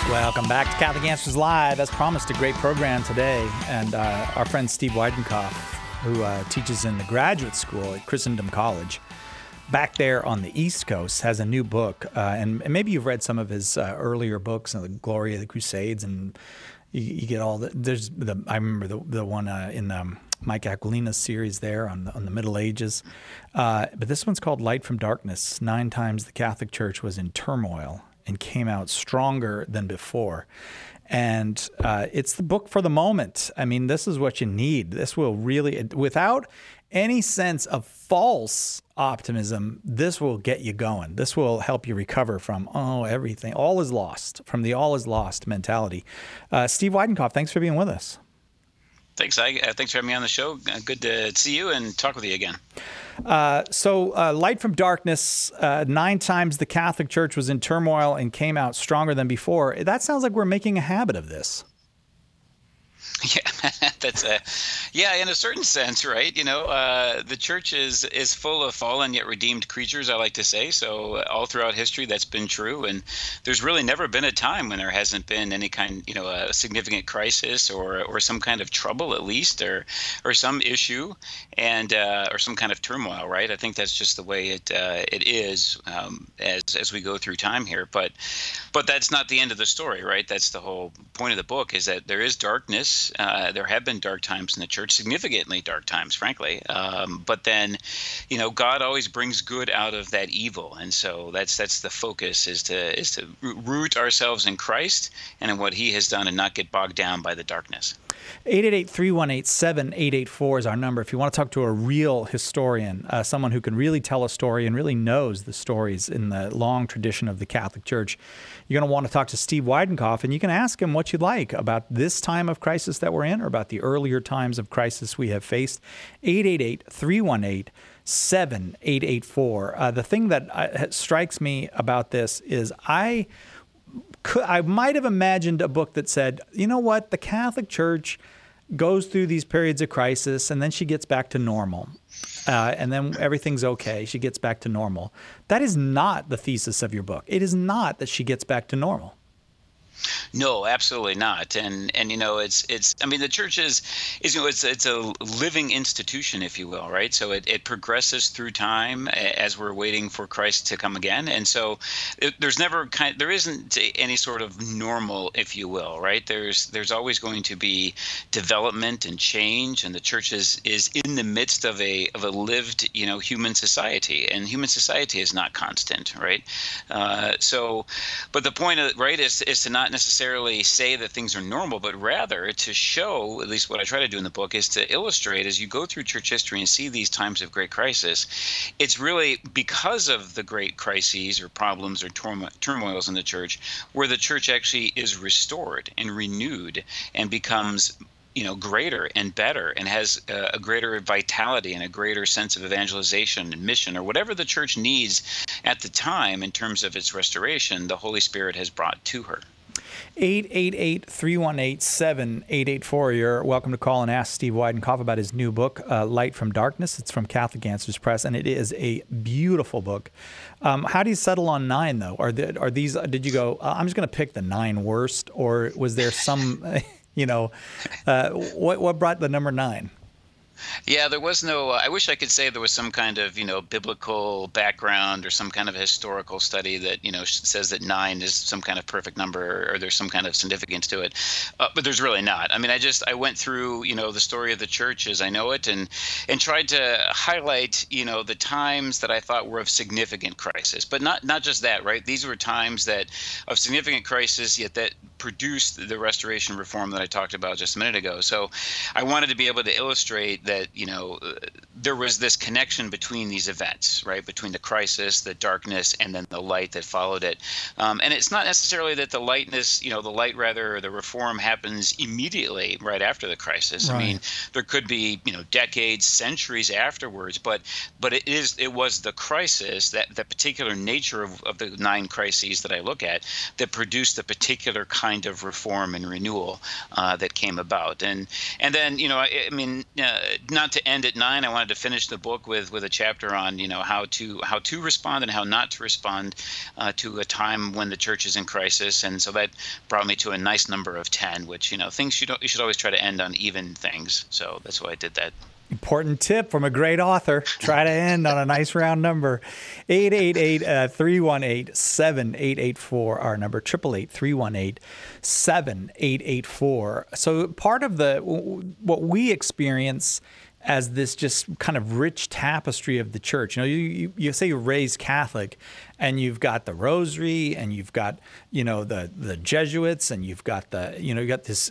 Welcome back to Catholic Answers Live. As promised, a great program today. And our friend Steve Weidenkopf, who teaches in the graduate school at Christendom College, back there on the East Coast, has a new book. And maybe you've read some of his earlier books, The Glory of the Crusades, and you get all the. I remember the one in Mike Aquilina's series there on the Middle Ages. But this one's called Light from Darkness. 9 times the Catholic Church was in turmoil and came out stronger than before. And it's the book for the moment. I mean, this is what you need. This will really, without any sense of false optimism, this will get you going. This will help you recover from, everything, all is lost, from the all is lost mentality. Steve Weidenkopf, thanks for being with us. Thanks, thanks for having me on the show. Good to see you and talk with you again. So Light from Darkness, 9 times the Catholic Church was in turmoil and came out stronger than before. That sounds like we're making a habit of this. Yeah, in a certain sense, right? The church is full of fallen yet redeemed creatures, I like to say. So all throughout history, that's been true. And there's really never been a time when there hasn't been any kind, a significant crisis or some kind of trouble, at least, or some issue, and or some kind of turmoil, right? I think that's just the way it is as we go through time here. But that's not the end of the story, right? That's the whole point of the book, is that there is darkness. There have been dark times in the church, significantly dark times, frankly. But then, God always brings good out of that evil, and so that's the focus is to root ourselves in Christ and in what He has done, and not get bogged down by the darkness. 888-318-7884 is our number. If you want to talk to a real historian, someone who can really tell a story and really knows the stories in the long tradition of the Catholic Church, you're going to want to talk to Steve Weidenkopf, and you can ask him what you'd like about this time of crisis that we're in, or about the earlier times of crisis we have faced. 888-318-7884. The thing that strikes me about this is I might have imagined a book that said, you know what, the Catholic Church goes through these periods of crisis and then she gets back to normal. And then everything's okay. She gets back to normal. That is not the thesis of your book. It is not that she gets back to normal. No, absolutely not. And it's I mean, the church is it's a living institution, if you will, right? So it progresses through time as we're waiting for Christ to come again. And so there isn't any sort of normal, if you will, right? There's always going to be development and change, and the church is in the midst of a lived, human society, and human society is not constant, right? But the point of right is to not necessarily say that things are normal, but rather to show, at least what I try to do in the book, is to illustrate, as you go through church history and see these times of great crisis, it's really because of the great crises or problems or turmoils in the church where the church actually is restored and renewed and becomes greater and better, and has a greater vitality and a greater sense of evangelization and mission, or whatever the church needs at the time in terms of its restoration, the Holy Spirit has brought to her. 888-318-7884. You're welcome to call and ask Steve Weidenkopf about his new book, Light from Darkness. It's from Catholic Answers Press, and it is a beautiful book. How do you settle on 9, though? Are these? Did you go, I'm just going to pick the 9 worst, or was there some, what brought the number 9? Yeah, there was no, I wish I could say there was some kind of, biblical background or some kind of historical study that, says that 9 is some kind of perfect number, or there's some kind of significance to it. But there's really not. I mean, I went through, the story of the church as I know it, and tried to highlight, the times that I thought were of significant crisis, but not just that, right? These were times of significant crisis, yet that produced the restoration reform that I talked about just a minute ago. So I wanted to be able to illustrate that, there was this connection between these events, right? Between the crisis, the darkness, and then the light that followed it. And it's not necessarily that the the reform happens immediately right after the crisis. Right. I mean, there could be, decades, centuries afterwards, but it was the crisis, that particular nature of the 9 crises that I look at, that produced the particular kind kind of reform and renewal that came about. And then, I mean, not to end at 9, I wanted to finish the book with a chapter on, how to respond and how not to respond to a time when the church is in crisis. And so that brought me to a nice number of 10, which, things you should always try to end on even things. So that's why I did that. Important tip from a great author. Try to end on a nice round number. 888-318-7884, our number, 888-318-7884. So part of what we experience as this just kind of rich tapestry of the church. You say you're raised Catholic, and you've got the Rosary, and you've got the Jesuits, and you've got you got this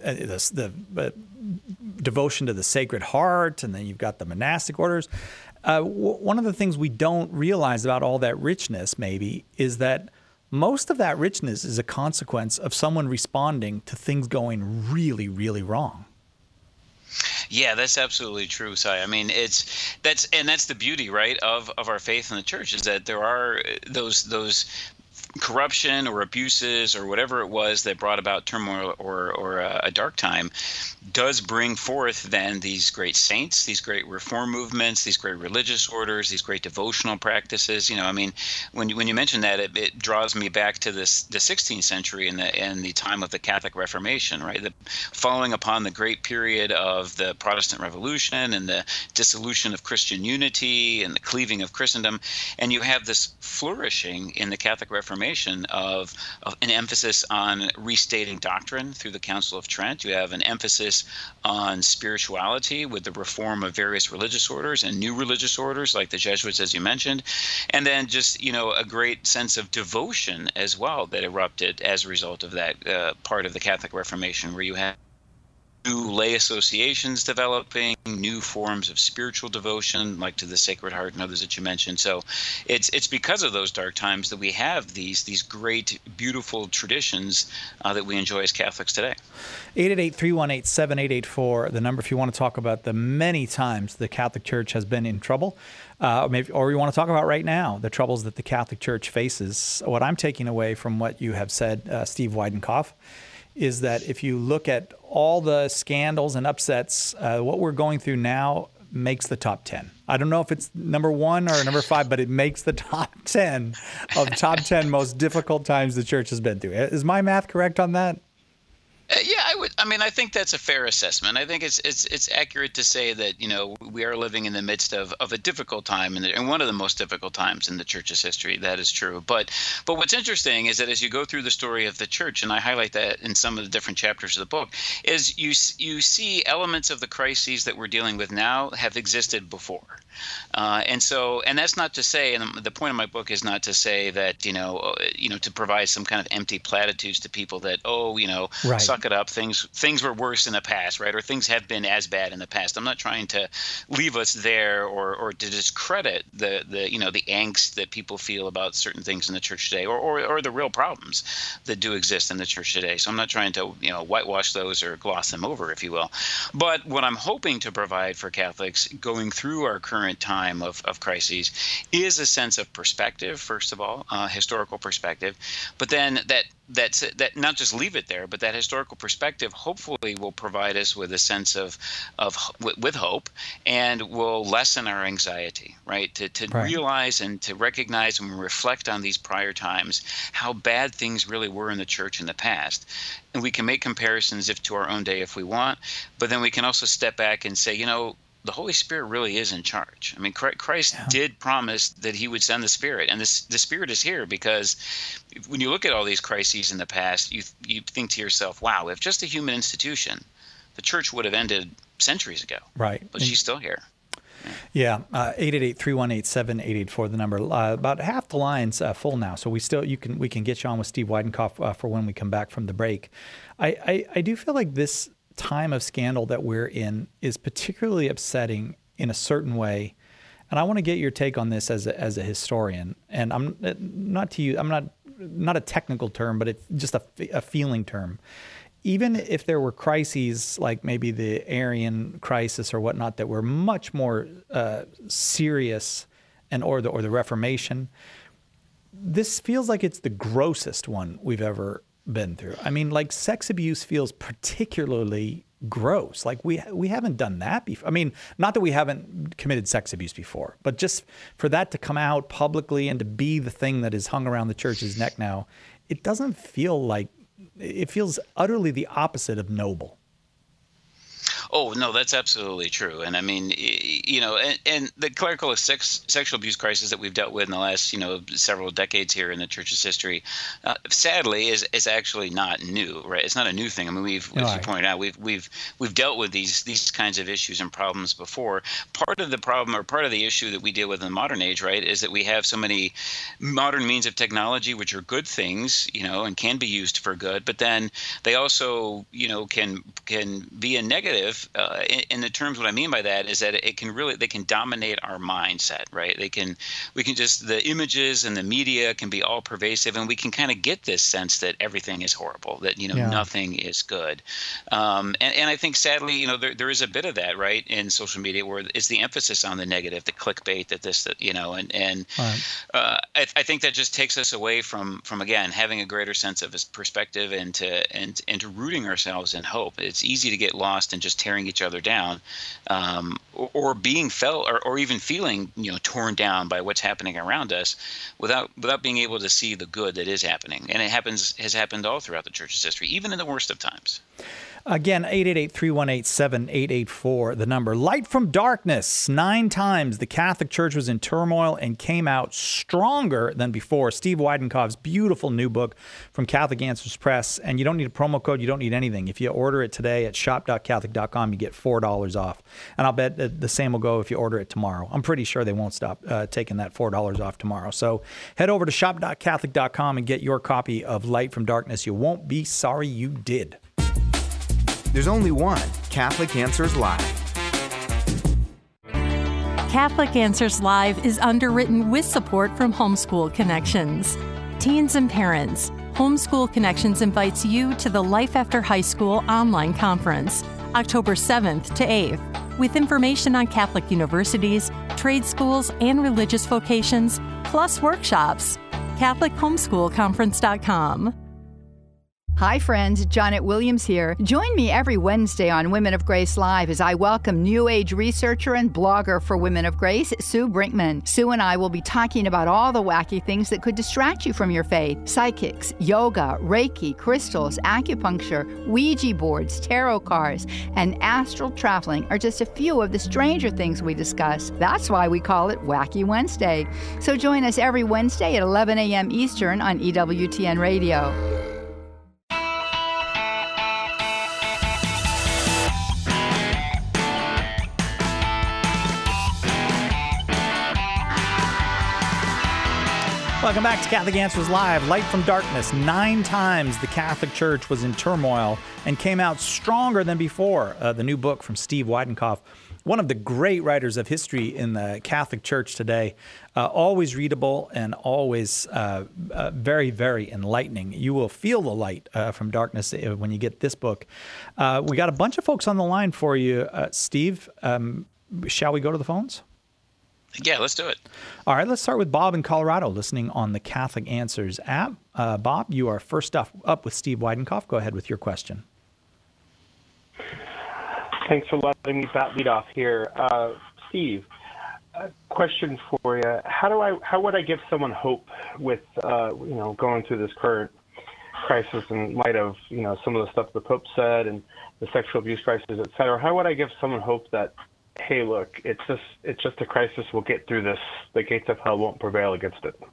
devotion to the Sacred Heart, and then you've got the monastic orders. One of the things we don't realize about all that richness, maybe, is that most of that richness is a consequence of someone responding to things going really, really wrong. Yeah, that's absolutely true, Si. I mean, that's the beauty, right, of our faith in the church, is that there are those corruption or abuses or whatever it was that brought about turmoil or a dark time does bring forth then these great saints, these great reform movements, these great religious orders, these great devotional practices. I mean, when you mention that, it draws me back to the 16th century and the time of the Catholic Reformation, right? Following upon the great period of the Protestant Revolution and the dissolution of Christian unity and the cleaving of Christendom, and you have this flourishing in the Catholic Reformation of an emphasis on restating doctrine through the Council of Trent. You have an emphasis on spirituality with the reform of various religious orders and new religious orders like the Jesuits, as you mentioned, and then just a great sense of devotion as well that erupted as a result of that part of the Catholic Reformation, where you have new lay associations developing, new forms of spiritual devotion, like to the Sacred Heart and others that you mentioned. So it's because of those dark times that we have these great, beautiful traditions that we enjoy as Catholics today. 888-318-7884, the number if you want to talk about the many times the Catholic Church has been in trouble, or you want to talk about right now the troubles that the Catholic Church faces. What I'm taking away from what you have said, Steve Weidenkopf, is that if you look at all the scandals and upsets, what we're going through now makes the top 10. I don't know if it's number 1 or number 5, but it makes the top 10 of top 10 most difficult times the church has been through. Is my math correct on that? Yeah, I would. I mean, I think that's a fair assessment. I think it's accurate to say that we are living in the midst of a difficult time and one of the most difficult times in the church's history. That is true. But what's interesting is that as you go through the story of the church, and I highlight that in some of the different chapters of the book, is you see elements of the crises that we're dealing with now have existed before. And that's not to say, and the point of my book is not to say that to provide some kind of empty platitudes to people that right. Suck it up. Things were worse in the past, right? Or things have been as bad in the past. I'm not trying to leave us there or to discredit the angst that people feel about certain things in the church today, or the real problems that do exist in the church today. So I'm not trying to whitewash those or gloss them over, if you will. But what I'm hoping to provide for Catholics going through our current time of crises is a sense of perspective, first of all, historical perspective, but then that not just leave it there, but that historical perspective hopefully will provide us with a sense of with hope, and will lessen our anxiety, right? To Right. realize and to recognize and reflect on these prior times how bad things really were in the church in the past. And we can make comparisons to our own day if we want, but then we can also step back and say, the Holy Spirit really is in charge. I mean, Christ did promise that he would send the Spirit, and the Spirit is here, because when you look at all these crises in the past, you think to yourself, wow, if just a human institution, the church would have ended centuries ago. Right. But she's still here. Yeah, 888-318-7884, the number. About half the line's full now, so we can get you on with Steve Weidenkopf for when we come back from the break. I do feel like this time of scandal that we're in is particularly upsetting in a certain way, and I want to get your take on this as a historian. And I'm not a technical term, but it's just a feeling term. Even if there were crises like maybe the Arian crisis or whatnot that were much more serious, or the Reformation, this feels like it's the grossest one we've ever been through. I mean, like sex abuse feels particularly gross. Like we haven't done that before. I mean, not that we haven't committed sex abuse before, but just for that to come out publicly and to be the thing that is hung around the church's neck now, it doesn't feel like, it feels utterly the opposite of noble. Oh, no, that's absolutely true. And I mean, and the clerical sexual abuse crisis that we've dealt with in the last, several decades here in the church's history, sadly, is actually not new, right? It's not a new thing. I mean, as you pointed out, we've dealt with these kinds of issues and problems before. Part of the problem, or part of the issue that we deal with in the modern age, right, is that we have so many modern means of technology, which are good things, and can be used for good, but then they also, can be a negative. In the terms, what I mean by that is that they can dominate our mindset, right? The images and the media can be all pervasive, and we can kind of get this sense that everything is horrible, that, nothing is good. And I think sadly, there is a bit of that, right, in social media where it's the emphasis on the negative, the clickbait, I think that just takes us away from again, having a greater sense of his perspective and to rooting ourselves in hope. It's easy to get lost in just tearing each other down, or being felt, or even feeling, torn down by what's happening around us, without being able to see the good that is happening. And has happened all throughout the church's history, even in the worst of times. Again, 888-318-7884, the number. Light from darkness. 9 times the Catholic Church was in turmoil and came out stronger than before. Steve Weidenkopf's beautiful new book from Catholic Answers Press. And you don't need a promo code. You don't need anything. If you order it today at shop.catholic.com, you get $4 off. And I'll bet the same will go if you order it tomorrow. I'm pretty sure they won't stop taking that $4 off tomorrow. So head over to shop.catholic.com and get your copy of Light from Darkness. You won't be sorry you did. There's only one Catholic Answers Live. Catholic Answers Live is underwritten with support from Homeschool Connections. Teens and parents, Homeschool Connections invites you to the Life After High School online conference, October 7th to 8th, with information on Catholic universities, trade schools, and religious vocations, plus workshops. CatholicHomeschoolConference.com. Hi friends, Janet Williams here. Join me every Wednesday on Women of Grace Live as I welcome New Age researcher and blogger for Women of Grace, Sue Brinkman. Sue and I will be talking about all the wacky things that could distract you from your faith. Psychics, yoga, Reiki, crystals, acupuncture, Ouija boards, tarot cards, and astral traveling are just a few of the stranger things we discuss. That's why we call it Wacky Wednesday. So join us every Wednesday at 11 a.m. Eastern on EWTN Radio. Welcome back to Catholic Answers Live. Light from Darkness. 9 times the Catholic Church was in turmoil and came out stronger than before. The new book from Steve Weidenkopf, one of the great writers of history in the Catholic Church today. Always readable and always very, very enlightening. You will feel the light from darkness when you get this book. We got a bunch of folks on the line for you, Steve. Shall we go to the phones? Yeah, let's do it. All right, let's start with Bob in Colorado, listening on the Catholic Answers app. Bob, you are first up with Steve Weidenkopf. Go ahead with your question. Thanks for letting me lead off here. Steve, a question for you. How would I give someone hope with, going through this current crisis in light of, some of the stuff the Pope said and the sexual abuse crisis, et cetera? How would I give someone hope that, hey, look, it's just a crisis. We'll get through this. The gates of hell won't prevail against it.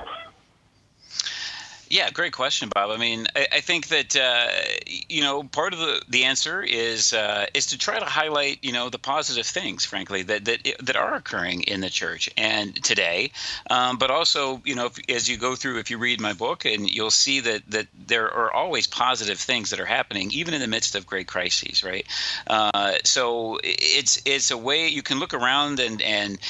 Yeah, great question, Bob. I mean, I think that part of the answer is to try to highlight the positive things, frankly, that are occurring in the church and today, but also as you go through, if you read my book, and you'll see that there are always positive things that are happening, even in the midst of great crises, right? So it's a way you can look around and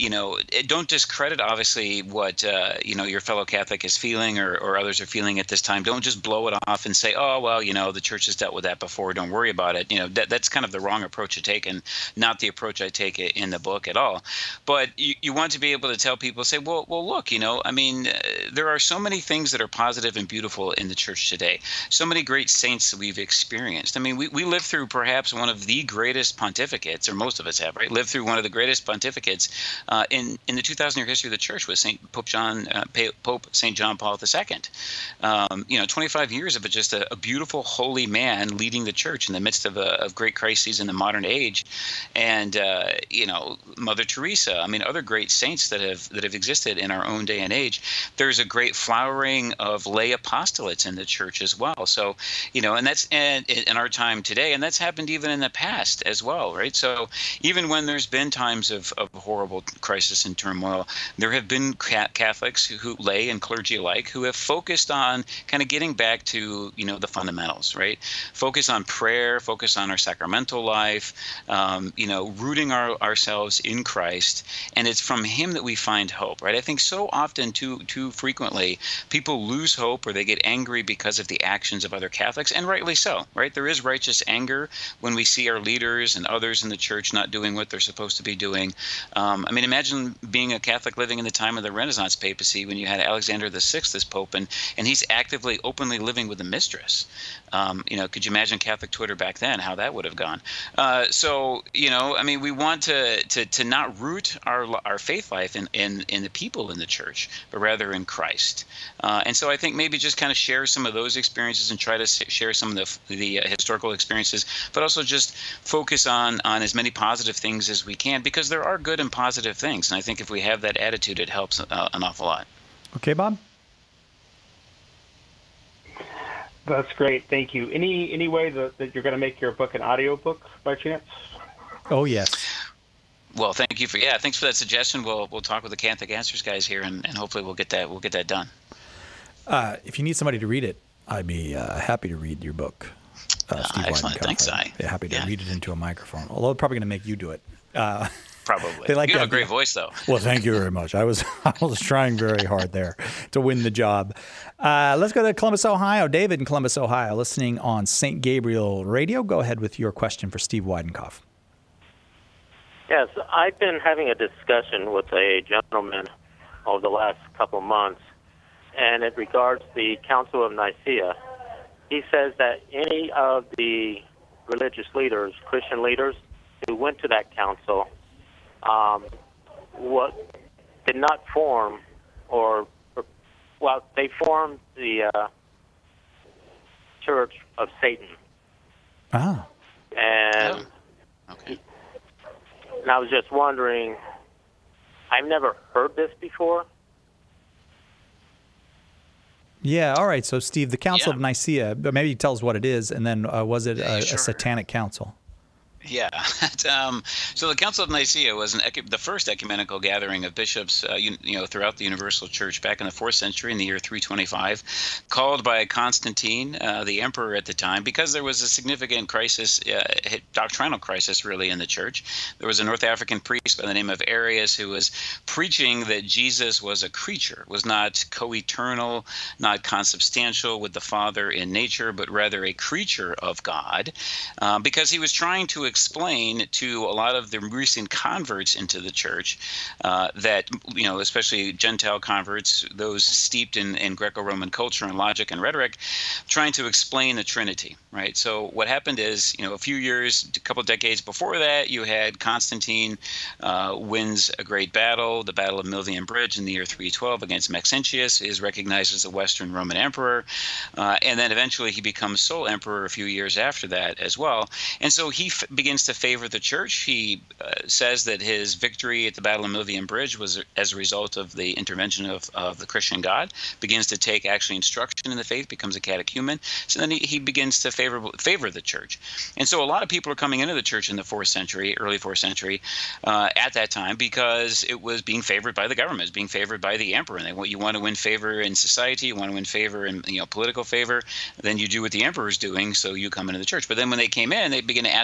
don't discredit, obviously, what, your fellow Catholic is feeling or others are feeling at this time. Don't just blow it off and say, oh, well, the church has dealt with that before. Don't worry about it. That's kind of the wrong approach to take, and not the approach I take in the book at all. But you want to be able to tell people, say, well, look, there are so many things that are positive and beautiful in the church today. So many great saints that we've experienced. I mean, we lived through perhaps one of the greatest pontificates, or most of us have, right? Lived through one of the greatest pontificates in the 2,000-year history of the church with Pope St. John Paul II. 25 years of just a beautiful, holy man leading the church in the midst of great crises in the modern age, and Mother Teresa. I mean, other great saints that have existed in our own day and age. There's a great flowering of lay apostolates in the church as well. So, and that's in our time today, and that's happened even in the past as well, right? So even when there's been times of horrible crisis and turmoil, there have been Catholics who lay and clergy alike who have focused on kind of getting back to the fundamentals, right? Focus on prayer, focus on our sacramental life, rooting ourselves in Christ, and it's from Him that we find hope, right? I think so often, too frequently, people lose hope or they get angry because of the actions of other Catholics, and rightly so, right? There is righteous anger when we see our leaders and others in the church not doing what they're supposed to be doing. Imagine being a Catholic living in the time of the Renaissance papacy when you had Alexander VI as Pope, and he's actively, openly living with a mistress. Could you imagine Catholic Twitter back then, how that would have gone? We want to not root our faith life in the people in the church, but rather in Christ. And so I think maybe just kind of share some of those experiences and try to share some of the historical experiences, but also just focus on as many positive things as we can, because there are good and positive things. And I think if we have that attitude, it helps an awful lot. Okay, Bob? That's great. Thank you. Any way that you're going to make your book an audiobook by chance? Oh, yes. Well, thanks for that suggestion. We'll talk with the Catholic Answers guys here, and hopefully we'll get that done. If you need somebody to read it, I'd be happy to read your book. Steve Excellent. Weidenkopf. Thanks, happy to read it into a microphone. Although I'm probably going to make you do it. Probably. You have a great voice, though. Well, thank you very much. I was trying very hard there to win the job. Let's go to Columbus, Ohio. David in Columbus, Ohio, listening on St. Gabriel Radio. Go ahead with your question for Steve Weidenkopf. Yes, I've been having a discussion with a gentleman over the last couple of months, and it regards the Council of Nicaea. He says that any of the religious leaders, Christian leaders, who went to that council did not form, they formed the Church of Satan. Ah. And okay. And I was just wondering, I've never heard this before. Yeah, all right. So, Steve, the Council of Nicaea, maybe you tell us what it is, and then was it a satanic council? Yeah. So the Council of Nicaea was the first ecumenical gathering of bishops, throughout the Universal Church back in the 4th century in the year 325, called by Constantine, the emperor at the time, because there was a significant crisis, doctrinal crisis really in the church. There was a North African priest by the name of Arius who was preaching that Jesus was a creature, was not co-eternal, not consubstantial with the Father in nature, but rather a creature of God, because he was trying to explain to a lot of the recent converts into the church that, especially Gentile converts, those steeped in Greco-Roman culture and logic and rhetoric, trying to explain the Trinity, right? So what happened is, a couple decades before that, you had Constantine wins a great battle, the Battle of Milvian Bridge in the year 312 against Maxentius, is recognized as the Western Roman Emperor, and then eventually he becomes sole emperor a few years after that as well. And so he begins to favor the church. He says that his victory at the Battle of Milvian Bridge was as a result of the intervention of the Christian God, begins to take actually instruction in the faith, becomes a catechumen. So then he begins to favor the church. And so a lot of people are coming into the church in the 4th century, early 4th century, at that time, because it was being favored by the government, it was being favored by the emperor. And you want to win favor in society, you want to win favor in political favor, then you do what the emperor's doing, so you come into the church. But then when they came in, they begin to ask all kinds of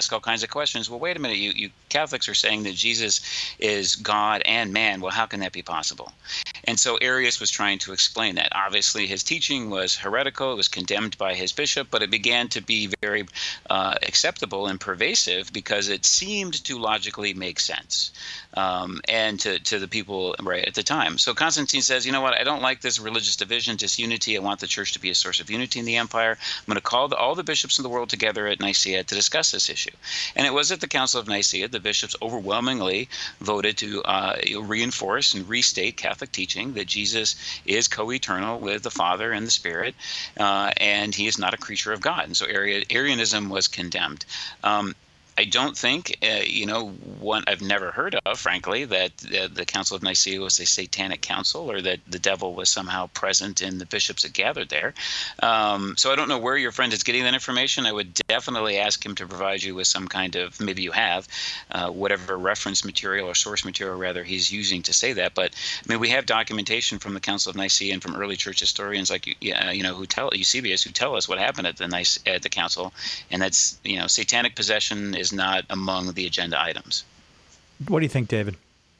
question is, well, wait a minute, you Catholics are saying that Jesus is God and man. Well, how can that be possible? And so Arius was trying to explain that. Obviously, his teaching was heretical. It was condemned by his bishop, but it began to be very acceptable and pervasive because it seemed to logically make sense and to the people right at the time. So Constantine says, you know what, I don't like this religious division, disunity. I want the church to be a source of unity in the empire. I'm going to call all the bishops in the world together at Nicaea to discuss this issue. And it was at the Council of Nicaea the bishops overwhelmingly voted to reinforce and restate Catholic teaching that Jesus is co-eternal with the Father and the Spirit, and he is not a creature of God. And so Arianism was condemned. I don't think, one I've never heard of, frankly, that the Council of Nicaea was a satanic council or that the devil was somehow present in the bishops that gathered there. So I don't know where your friend is getting that information. I would definitely ask him to provide you with some kind of, maybe you have, whatever reference material or source material, rather, he's using to say that. But, I mean, we have documentation from the Council of Nicaea and from early church historians like, who tell Eusebius, who tell us what happened at the council. And that's, satanic possession is not among the agenda items. What do you think, David?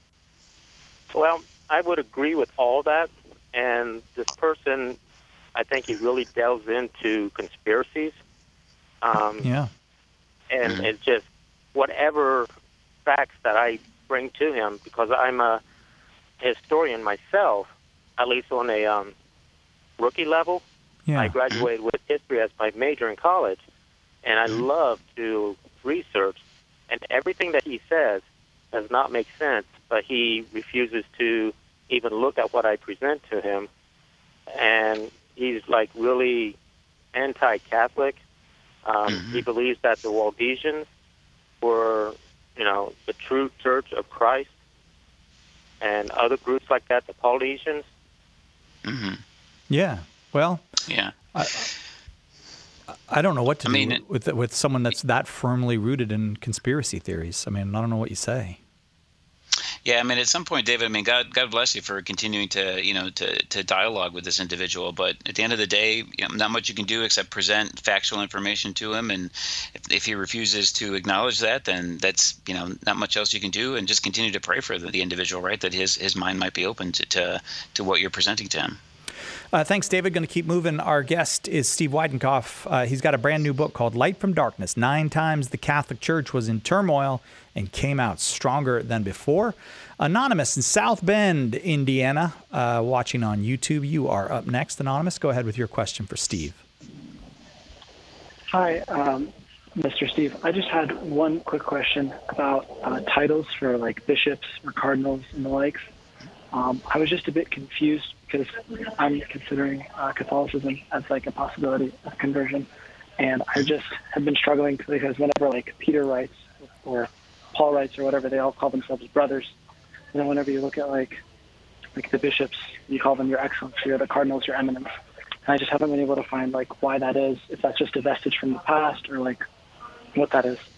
Well, I would agree with all that. And this person, I think he really delves into conspiracies. And it's just whatever facts that I bring to him, because I'm a historian myself, at least on a rookie level. I graduated with history as my major in college, and I love to research, and everything that he says does not make sense, but he refuses to even look at what I present to him, and he's like really anti-Catholic. He believes that the Waldensians were, the true Church of Christ, and other groups like that, the Paulicians. Yeah, well, yeah. I don't know what to do with someone that's that firmly rooted in conspiracy theories. I mean, I don't know what you say. Yeah, I mean, at some point, David, I mean, God bless you for continuing to dialogue with this individual. But at the end of the day, not much you can do except present factual information to him. And if he refuses to acknowledge that, then that's, not much else you can do. And just continue to pray for the individual, right, that his mind might be open to what you're presenting to him. Thanks, David. Going to keep moving. Our guest is Steve Weidenkopf. He's got a brand new book called Light from Darkness. 9 times the Catholic Church was in turmoil and came out stronger than before. Anonymous in South Bend, Indiana, watching on YouTube. You are up next, Anonymous. Go ahead with your question for Steve. Hi, Mr. Steve. I just had one quick question about titles for like bishops or cardinals and the likes. I was just a bit confused because I'm considering Catholicism as like a possibility of conversion, and I just have been struggling because whenever like Peter writes or Paul writes or whatever, they all call themselves brothers. And then whenever you look at like the bishops, you call them your excellency, or the cardinals your eminence. And I just haven't been able to find like why that is, if that's just a vestige from the past or like what that is.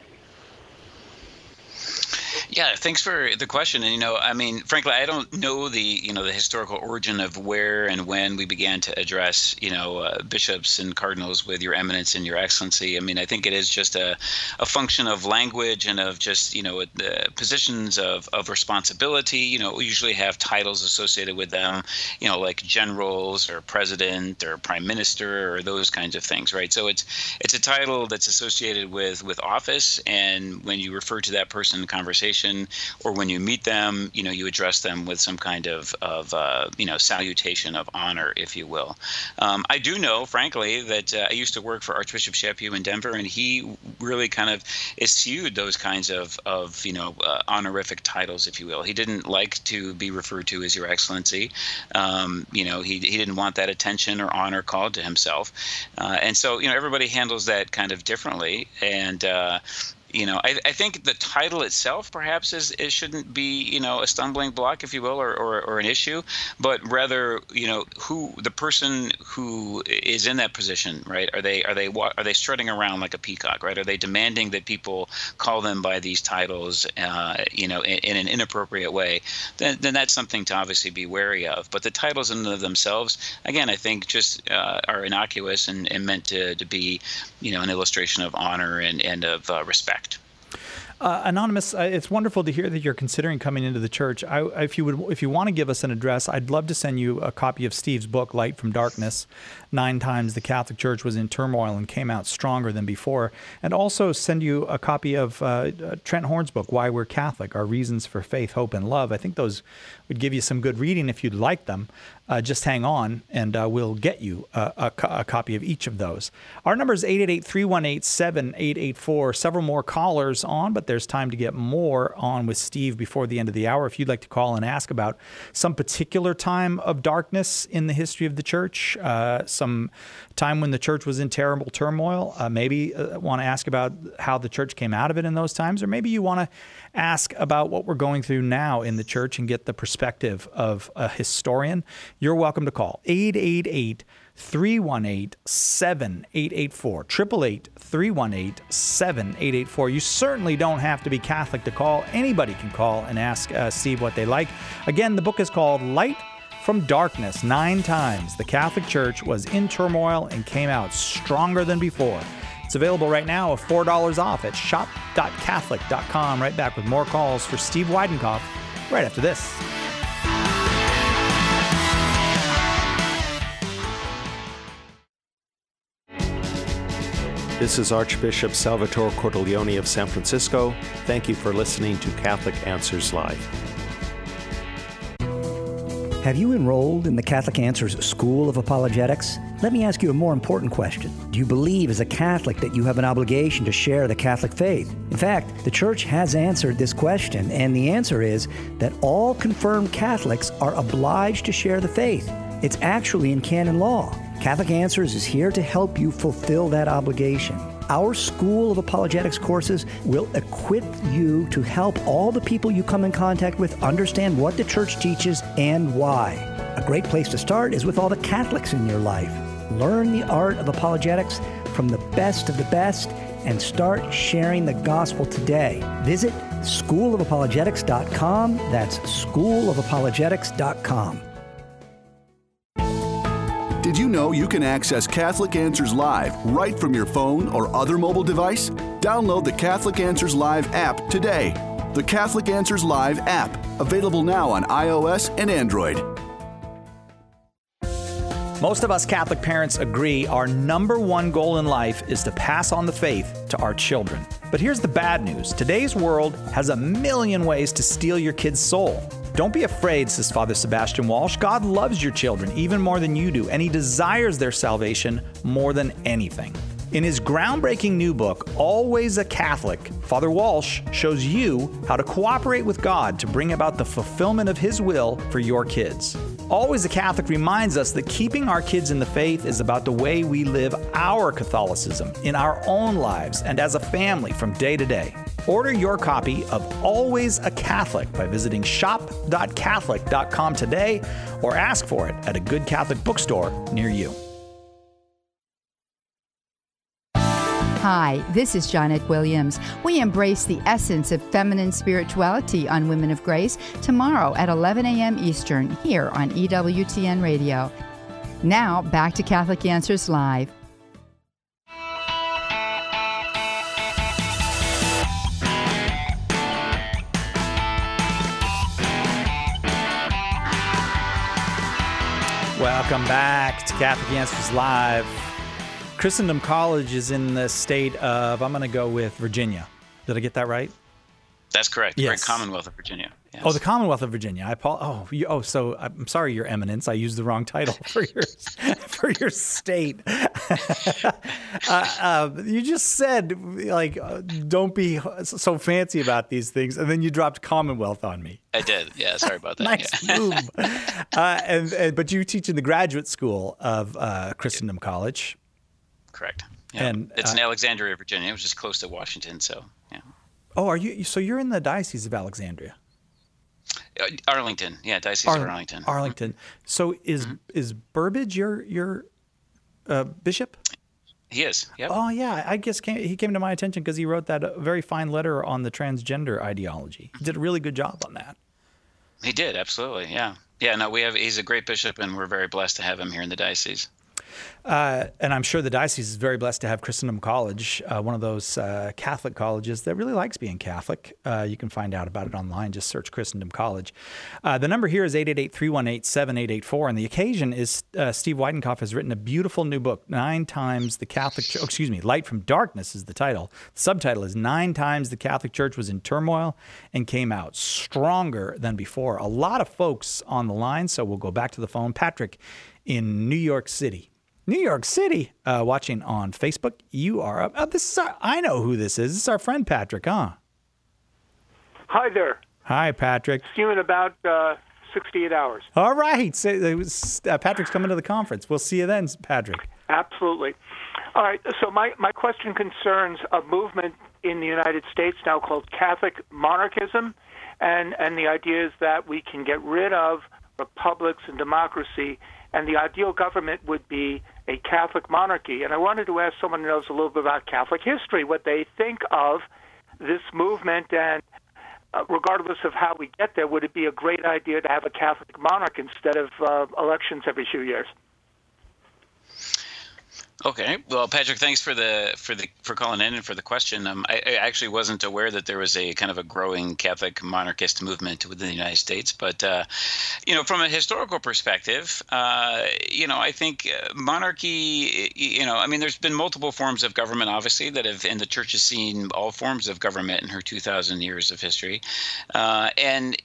Yeah, thanks for the question. And, I mean, frankly, I don't know the historical origin of where and when we began to address, bishops and cardinals with your eminence and your excellency. I mean, I think it is just a function of language and of just, the positions of responsibility. We usually have titles associated with them, like generals or president or prime minister or those kinds of things, right? So it's a title that's associated with office. And when you refer to that person in conversation, or when you meet them, you address them with some kind of salutation of honor, if you will. I do know, frankly, that I used to work for Archbishop Chaput in Denver, and he really kind of eschewed those kinds of honorific titles, if you will. He didn't like to be referred to as Your Excellency. He didn't want that attention or honor called to himself. And so, everybody handles that kind of differently. And I think the title itself perhaps it shouldn't be, a stumbling block, if you will, or an issue, but rather, who the person who is in that position, right? Are they strutting around like a peacock, right? Are they demanding that people call them by these titles, in an inappropriate way? Then that's something to obviously be wary of. But the titles in and of themselves, again, I think just are innocuous and meant to be, an illustration of honor and of respect. Anonymous, it's wonderful to hear that you're considering coming into the church. If you want to give us an address, I'd love to send you a copy of Steve's book, Light from Darkness, 9 Times the Catholic Church Was in Turmoil and Came Out Stronger Than Before, and also send you a copy of Trent Horn's book, Why We're Catholic, Our Reasons for Faith, Hope, and Love. I think those would give you some good reading if you'd like them. Just hang on, and we'll get you a copy of each of those. Our number is 888-318-7884. Several more callers on, but there's time to get more on with Steve before the end of the hour. If you'd like to call and ask about some particular time of darkness in the history of the church, some time when the church was in terrible turmoil, maybe want to ask about how the church came out of it in those times, or maybe you want to ask about what we're going through now in the church and get the perspective of a historian, you're welcome to call 888-318-7884, 888-318-7884. You certainly don't have to be Catholic to call. Anybody can call and ask Steve what they like. Again, the book is called Light from Darkness, 9 Times the Catholic Church Was in Turmoil and Came Out Stronger Than Before. It's available right now at $4 off at shop.catholic.com. Right back with more calls for Steve Weidenkopf right after this. This is Archbishop Salvatore Cordileone of San Francisco. Thank you for listening to Catholic Answers Live. Have you enrolled in the Catholic Answers School of Apologetics? Let me ask you a more important question. Do you believe as a Catholic that you have an obligation to share the Catholic faith? In fact, the Church has answered this question, and the answer is that all confirmed Catholics are obliged to share the faith. It's actually in canon law. Catholic Answers is here to help you fulfill that obligation. Our School of Apologetics courses will equip you to help all the people you come in contact with understand what the Church teaches and why. A great place to start is with all the Catholics in your life. Learn the art of apologetics from the best of the best and start sharing the gospel today. Visit schoolofapologetics.com. That's schoolofapologetics.com. Did you know you can access Catholic Answers Live right from your phone or other mobile device? Download the Catholic Answers Live app today. The Catholic Answers Live app, available now on iOS and Android. Most of us Catholic parents agree our number one goal in life is to pass on the faith to our children. But here's the bad news. Today's world has a million ways to steal your kid's soul. Don't be afraid, says Father Sebastian Walsh. God loves your children even more than you do, and He desires their salvation more than anything. In his groundbreaking new book, Always a Catholic, Father Walsh shows you how to cooperate with God to bring about the fulfillment of His will for your kids. Always a Catholic reminds us that keeping our kids in the faith is about the way we live our Catholicism in our own lives and as a family from day to day. Order your copy of Always a Catholic by visiting shop.catholic.com today or ask for it at a good Catholic bookstore near you. Hi, this is Janet Williams. We embrace the essence of feminine spirituality on Women of Grace tomorrow at 11 a.m. Eastern here on EWTN Radio. Now, back to Catholic Answers Live. Welcome back to Catholic Answers Live. Christendom College is in the state of, I'm going to go with Virginia. Did I get that right? That's correct. Yes. We're in Commonwealth of Virginia. Yes. Oh, the Commonwealth of Virginia. So I'm sorry, Your Eminence. I used the wrong title for your state. You just said, don't be so fancy about these things, and then you dropped Commonwealth on me. I did. Yeah, sorry about that. Nice move. But you teach in the graduate school of Christendom College. Correct. Yeah. And it's in Alexandria, Virginia, which is close to Washington. So, yeah. Oh, are you? So you're in the Diocese of Alexandria? Arlington, yeah, Diocese of Arlington. Arlington. So is Burbidge your bishop? He is. Yep. Oh yeah, I guess he came to my attention because he wrote that very fine letter on the transgender ideology. He did a really good job on that. He did, absolutely. Yeah. Yeah. No, he's a great bishop, and we're very blessed to have him here in the diocese. And I'm sure the diocese is very blessed to have Christendom College, one of those Catholic colleges that really likes being Catholic. You can find out about it online. Just search Christendom College. The number here is 888-318-7884. And the occasion is Steve Weidenkopf has written a beautiful new book, 9 Times the Catholic Church. Light from Darkness is the title. The subtitle is 9 Times the Catholic Church Was in Turmoil and Came Out Stronger Than Before. A lot of folks on the line, so we'll go back to the phone. Patrick in New York City. Watching on Facebook. You are up. I know who this is. This is our friend Patrick, huh? Hi there. Hi, Patrick. See you in about 68 hours. All right. So, Patrick's coming to the conference. We'll see you then, Patrick. Absolutely. All right. So my question concerns a movement in the United States now called Catholic monarchism, and the idea is that we can get rid of republics and democracy, and the ideal government would be a Catholic monarchy. And I wanted to ask someone who knows a little bit about Catholic history what they think of this movement, and regardless of how we get there, would it be a great idea to have a Catholic monarch instead of elections every few years? Okay. Well, Patrick, thanks for calling in and for the question. I actually wasn't aware that there was a kind of a growing Catholic monarchist movement within the United States. But, from a historical perspective, I think monarchy, there's been multiple forms of government, obviously, that have, and the church has seen all forms of government in her 2,000 years of history. I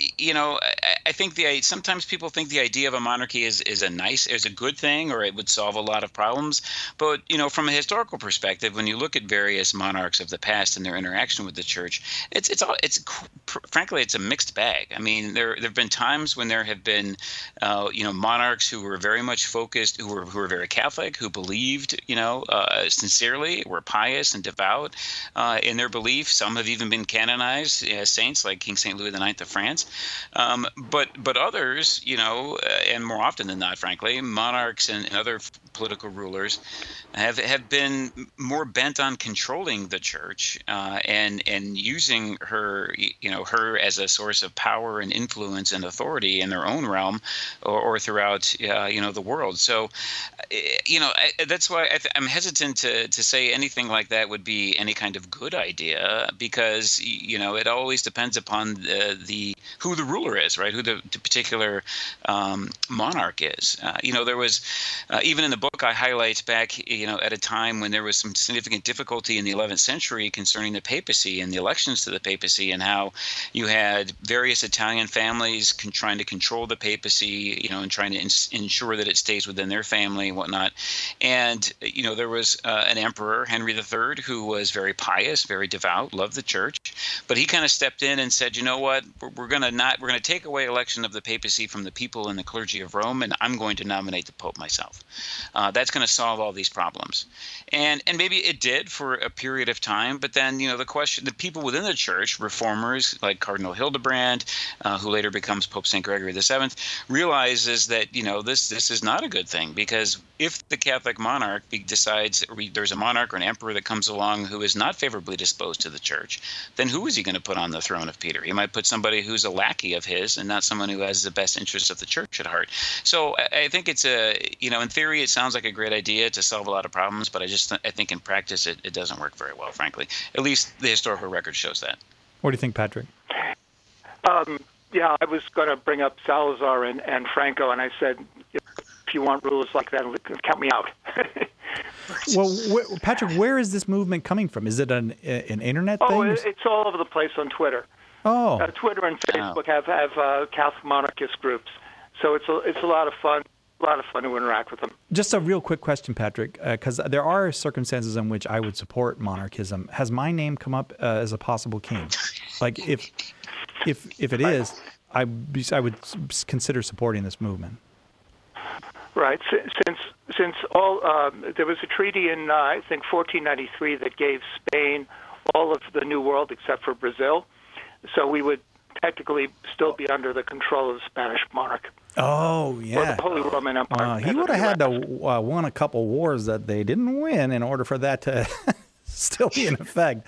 think sometimes people think the idea of a monarchy is a good thing, or it would solve a lot of problems. But, from a historical perspective, when you look at various monarchs of the past and their interaction with the church, frankly, it's a mixed bag. I mean, there have been times when there have been, monarchs who were very much focused, who were very Catholic, who believed, sincerely, were pious and devout in their belief. Some have even been canonized as saints, like King St. Louis IX of France. But others, and more often than not, frankly, monarchs and other political rulers have been more bent on controlling the church and using her as a source of power and influence and authority in their own realm or throughout the world. So that's why I'm hesitant to say anything like that would be any kind of good idea, because it always depends upon who the ruler is, right? Who the particular monarch is. There was even in the book I highlight back at a time when there was some significant difficulty in the 11th century concerning the papacy and the elections to the papacy, and how you had various Italian families trying to control the papacy, and trying to ensure that it stays within their family and whatnot. And, there was an emperor, Henry III, who was very pious, very devout, loved the church, but he kind of stepped in and said, you know what, we're going to take away election of the papacy from the people and the clergy of Rome, and I'm going to nominate the Pope myself. That's going to solve all these problems. And maybe it did for a period of time, but then, the people within the church, reformers like Cardinal Hildebrand, who later becomes Pope St. Gregory VII, realizes that, this is not a good thing, because if the Catholic monarch decides there's a monarch or an emperor that comes along who is not favorably disposed to the church, then who is he going to put on the throne of Peter? He might put somebody who's a lackey of his and not someone who has the best interests of the church at heart. So I think it's in theory, it sounds like a great idea to solve a lot of problems, but I think in practice it doesn't work very well, frankly. At least the historical record shows that. What do you think, Patrick? I was going to bring up Salazar and Franco, and I said, if you want rulers like that, count me out. Well, Patrick, where is this movement coming from? Is it an internet thing? Oh, it's all over the place on Twitter. Oh. Twitter and Facebook have Catholic monarchist groups, so it's a lot of fun. A lot of fun to interact with them. Just a real quick question, Patrick, because there are circumstances in which I would support monarchism. Has my name come up as a possible king? Like, if it is, I would consider supporting this movement. Right. Since all there was a treaty in I think 1493 that gave Spain all of the New World except for Brazil, so we would technically still be under the control of the Spanish monarch. Oh, yeah. Or the Holy Roman Empire. He would have had to won a couple wars that they didn't win in order for that to still be in effect.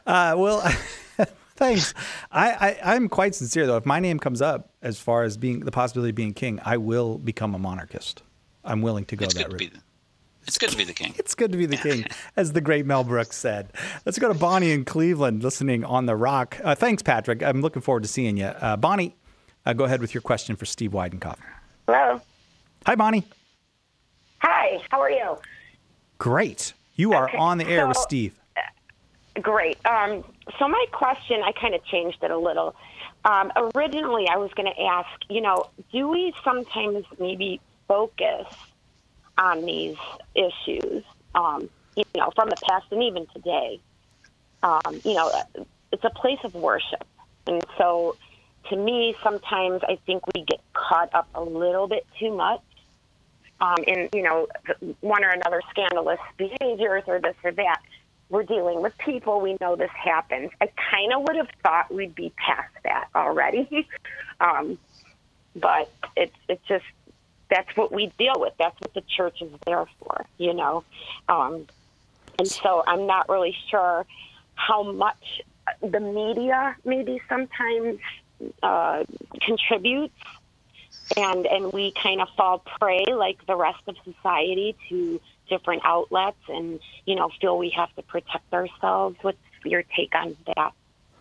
Thanks. I'm quite sincere, though. If my name comes up as far as being the possibility of being king, I will become a monarchist. I'm willing to go that route. It's good to be the king. It's good to be the king, as the great Mel Brooks said. Let's go to Bonnie in Cleveland, listening on The Rock. Thanks, Patrick. I'm looking forward to seeing you. Bonnie, go ahead with your question for Steve Weidenkopf. Hello. Hi, Bonnie. Hi. How are you? Great. You are on the air with Steve. Great. So my question, I kind of changed it a little. Originally, I was going to ask, do we sometimes maybe focus on these issues, from the past and even today? It's a place of worship. And so to me, sometimes I think we get caught up a little bit too much in, one or another scandalous behaviors or this or that. We're dealing with people. We know this happens. I kind of would have thought we'd be past that already. But it's just, that's what we deal with. That's what the church is there for, And so I'm not really sure how much the media maybe sometimes contributes. And we kind of fall prey, like the rest of society, to different outlets and, feel we have to protect ourselves. What's your take on that?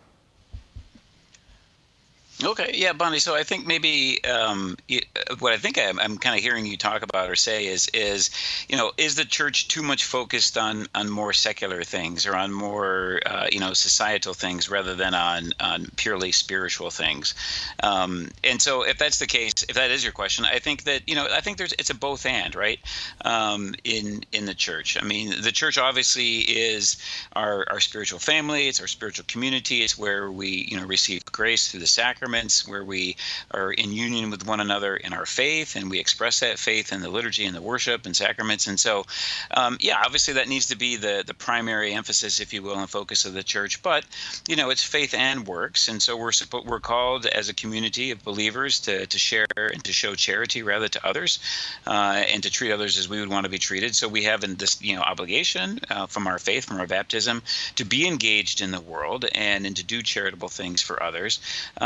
Okay, yeah, Bonnie. So I think maybe what I think I'm kind of hearing you talk about or say is the church too much focused on more secular things or on more societal things rather than on purely spiritual things? And so if that's the case, if that is your question, I think that it's a both and, right? In the church. I mean, the church obviously is our spiritual family. It's our spiritual community. It's where we receive grace through the sacrament, where we are in union with one another in our faith, and we express that faith in the liturgy and the worship and sacraments. And so, obviously that needs to be the primary emphasis, if you will, and focus of the church. But, it's faith and works. And so we're called as a community of believers to share and to show charity rather to others, and to treat others as we would want to be treated. So we have this, obligation from our faith, from our baptism, to be engaged in the world and to do charitable things for others.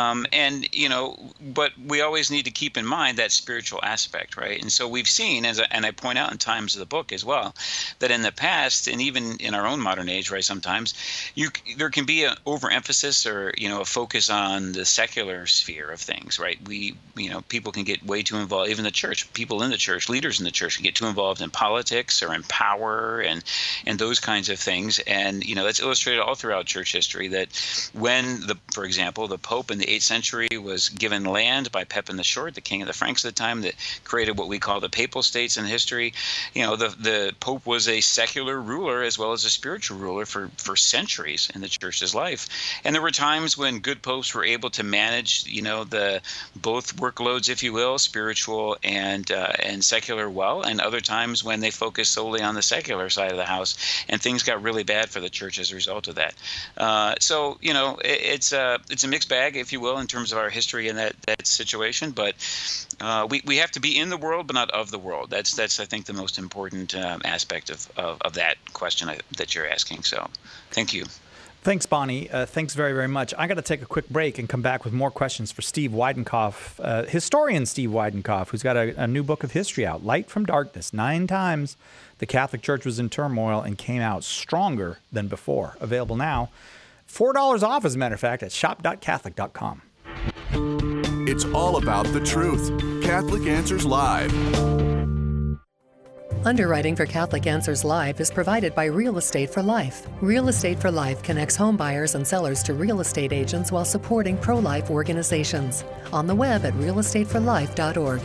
But we always need to keep in mind that spiritual aspect, right? And so we've seen, and I point out in times of the book as well, that in the past, and even in our own modern age, right, sometimes there can be an overemphasis or, a focus on the secular sphere of things, right? People can get way too involved, even the church, people in the church, leaders in the church can get too involved in politics or in power and those kinds of things. And, that's illustrated all throughout church history, that when, for example, the Pope in the 8th century was given land by Pepin the Short, the king of the Franks at the time, that created what we call the Papal States in history. The Pope was a secular ruler as well as a spiritual ruler for centuries in the church's life. And there were times when good popes were able to manage, the both workloads, if you will, spiritual and secular well, and other times when they focused solely on the secular side of the house, and things got really bad for the church as a result of that. So it's a mixed bag, if you will, in terms of our history in that situation. But we have to be in the world, but not of the world. That's I think the most important aspect of that question that you're asking. So thank you. Thanks, Bonnie. Thanks very, very much. I got to take a quick break and come back with more questions for Steve Weidenkopf, historian Steve Weidenkopf, who's got a new book of history out, Light from Darkness. 9 times the Catholic Church was in turmoil and came out stronger than before. Available now. $4 off, as a matter of fact, at shop.catholic.com. It's all about the truth. Catholic Answers Live. Underwriting for Catholic Answers Live is provided by Real Estate for Life. Real Estate for Life connects home buyers and sellers to real estate agents while supporting pro-life organizations. On the web at realestateforlife.org.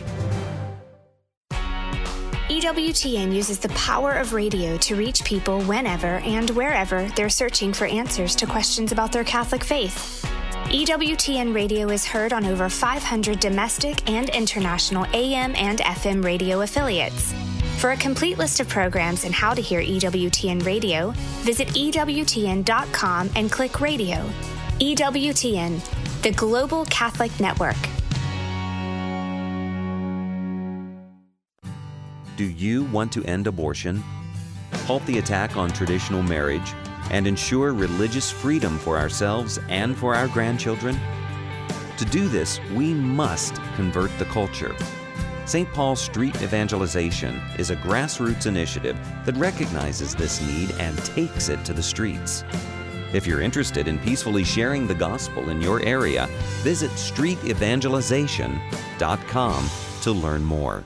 EWTN uses the power of radio to reach people whenever and wherever they're searching for answers to questions about their Catholic faith. EWTN radio is heard on over 500 domestic and international AM and FM radio affiliates. For a complete list of programs and how to hear EWTN radio, visit EWTN.com and click radio. EWTN, the Global Catholic Network. Do you want to end abortion, halt the attack on traditional marriage, and ensure religious freedom for ourselves and for our grandchildren? To do this, we must convert the culture. St. Paul Street Evangelization is a grassroots initiative that recognizes this need and takes it to the streets. If you're interested in peacefully sharing the gospel in your area, visit streetevangelization.com to learn more.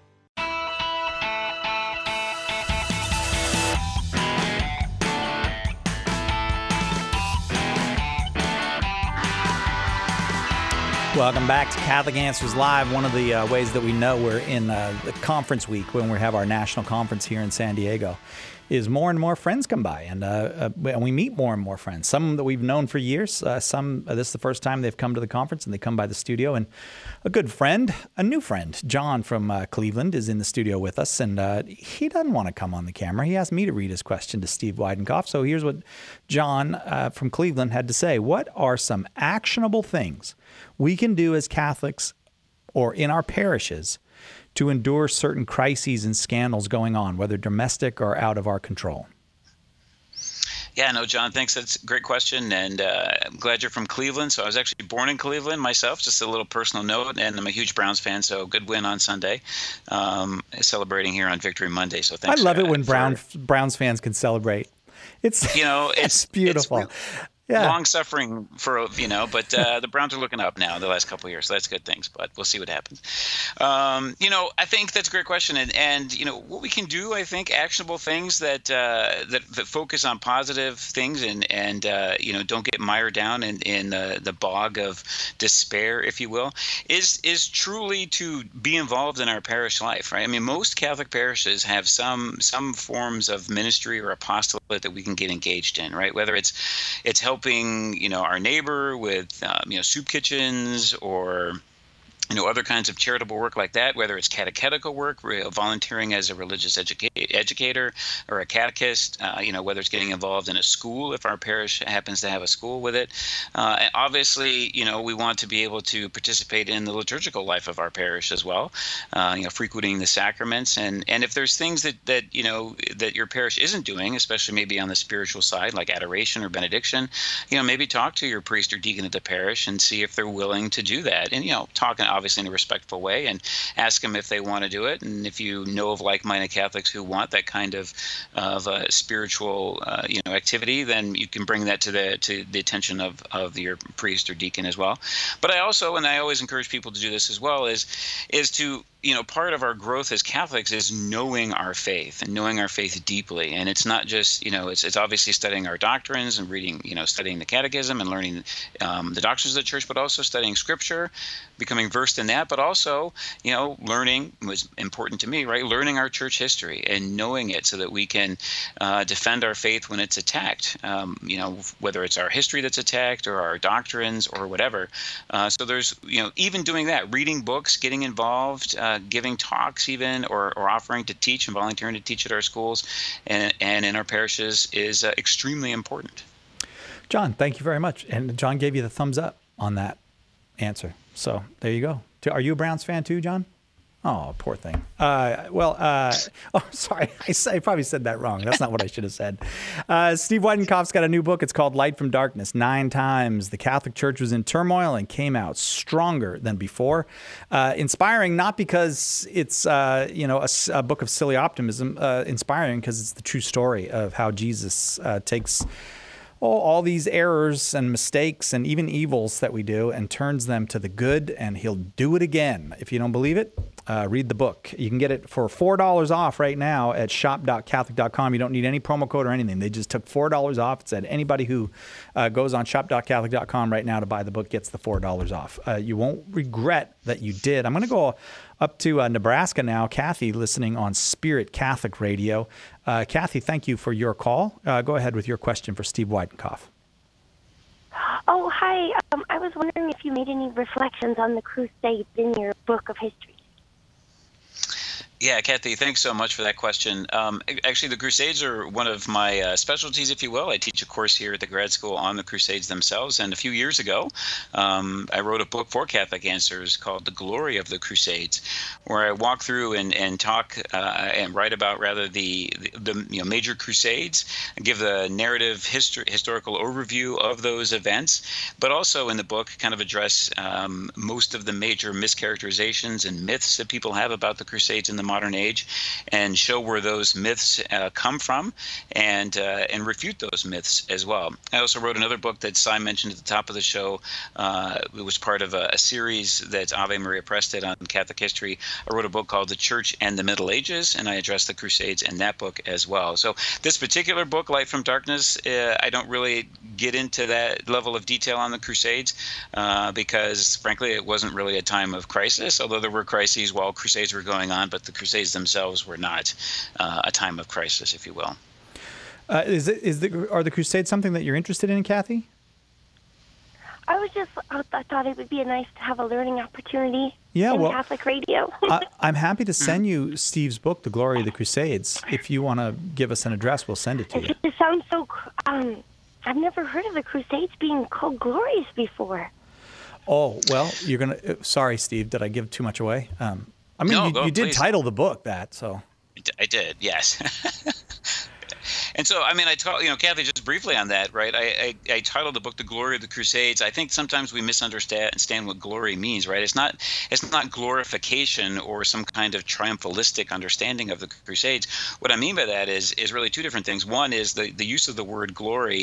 Welcome back to Catholic Answers Live. One of the ways that we know we're in the conference week when we have our national conference here in San Diego is more and more friends come by, and we meet more and more friends. Some that we've known for years. Some this is the first time they've come to the conference, and they come by the studio. And a good friend, a new friend, John from Cleveland, is in the studio with us, and he doesn't want to come on the camera. He asked me to read his question to Steve Weidenkopf. So here's what John from Cleveland had to say. What are some actionable things we can do as Catholics or in our parishes to endure certain crises and scandals going on, whether domestic or out of our control? Yeah, no, John, thanks. That's a great question, and I'm glad you're from Cleveland. So I was actually born in Cleveland myself, just a little personal note, and I'm a huge Browns fan, so good win on Sunday, celebrating here on Victory Monday. So thanks. I love it when Browns fans can celebrate. It's it's beautiful. Long suffering but the Browns are looking up now the last couple of years, so that's good things, but we'll see what happens. I think that's a great question, and what we can do, I think actionable things that focus on positive things and don't get mired down in the bog of despair, if you will, is truly to be involved in our parish life, right? I mean, most Catholic parishes have some forms of ministry or apostolate that we can get engaged in, right? Whether it's helping our neighbor with soup kitchens or other kinds of charitable work like that, whether it's catechetical work, volunteering as a religious educator or a catechist, whether it's getting involved in a school if our parish happens to have a school with it. Obviously, we want to be able to participate in the liturgical life of our parish as well, frequenting the sacraments. And if there's things that your parish isn't doing, especially maybe on the spiritual side, like adoration or benediction, maybe talk to your priest or deacon at the parish and see if they're willing to do that. And, talking obviously in a respectful way, and ask them if they want to do it. And if you know of like-minded Catholics who want that kind of spiritual activity, then you can bring that to the attention of your priest or deacon as well. But I also, and I always encourage people to do this as well, is to part of our growth as Catholics is knowing our faith and knowing our faith deeply. And it's not just, it's obviously studying our doctrines and reading, studying the catechism and learning the doctrines of the church, but also studying scripture, becoming versed in that, but also, learning was important to me, right? Learning our church history and knowing it so that we can defend our faith when it's attacked, whether it's our history that's attacked or our doctrines or whatever. So there's, even doing that, reading books, getting involved, giving talks even, or offering to teach and volunteering to teach at our schools and in our parishes is extremely important. John, thank you very much. And John gave you the thumbs up on that answer. So there you go. Are you a Browns fan too, John? Oh, poor thing. Sorry. I probably said that wrong. That's not what I should have said. Steve Weidenkopf's got a new book. It's called Light from Darkness. 9 times the Catholic Church was in turmoil and came out stronger than before. Inspiring, not because it's a book of silly optimism. Inspiring because it's the true story of how Jesus takes all these errors and mistakes and even evils that we do and turns them to the good, and he'll do it again. If you don't believe it, read the book. You can get it for $4 off right now at shop.catholic.com. You don't need any promo code or anything. They just took $4 off. It said anybody who goes on shop.catholic.com right now to buy the book gets the $4 off. You won't regret that you did. I'm going to go up to Nebraska now. Kathy, listening on Spirit Catholic Radio. Kathy, thank you for your call. Go ahead with your question for Steve Weidenkopf. Oh, hi. I was wondering if you made any reflections on the Crusades in your book of history. Yeah, Kathy, thanks so much for that question. Actually, the Crusades are one of my specialties, if you will. I teach a course here at the grad school on the Crusades themselves. And a few years ago, I wrote a book for Catholic Answers called The Glory of the Crusades, where I walk through and talk and write about rather the major Crusades, and give the narrative historical overview of those events, but also in the book kind of address most of the major mischaracterizations and myths that people have about the Crusades in the modern age, and show where those myths come from, and refute those myths as well. I also wrote another book that Cy mentioned at the top of the show. It was part of a series that Ave Maria Press did on Catholic history. I wrote a book called The Church and the Middle Ages, and I addressed the Crusades in that book as well. So this particular book, Light from Darkness, I don't really get into that level of detail on the Crusades because, frankly, it wasn't really a time of crisis, although there were crises while Crusades were going on, but the Crusades themselves were not a time of crisis, if you will. Are the Crusades something that you're interested in, Kathy? I thought it would be nice to have a learning opportunity in Catholic radio. I'm happy to send you Steve's book, The Glory of the Crusades. If you want to give us an address, we'll send it to you. It sounds so... I've never heard of the Crusades being called glories before. Oh, well, you're going to... Sorry, Steve, did I give too much away? You did title the book that, so. I did, yes. And so, I taught, Kathy, just briefly on that, right? I titled the book "The Glory of the Crusades." I think sometimes we misunderstand what glory means, right? It's not glorification or some kind of triumphalistic understanding of the Crusades. What I mean by that is really two different things. One is the use of the word glory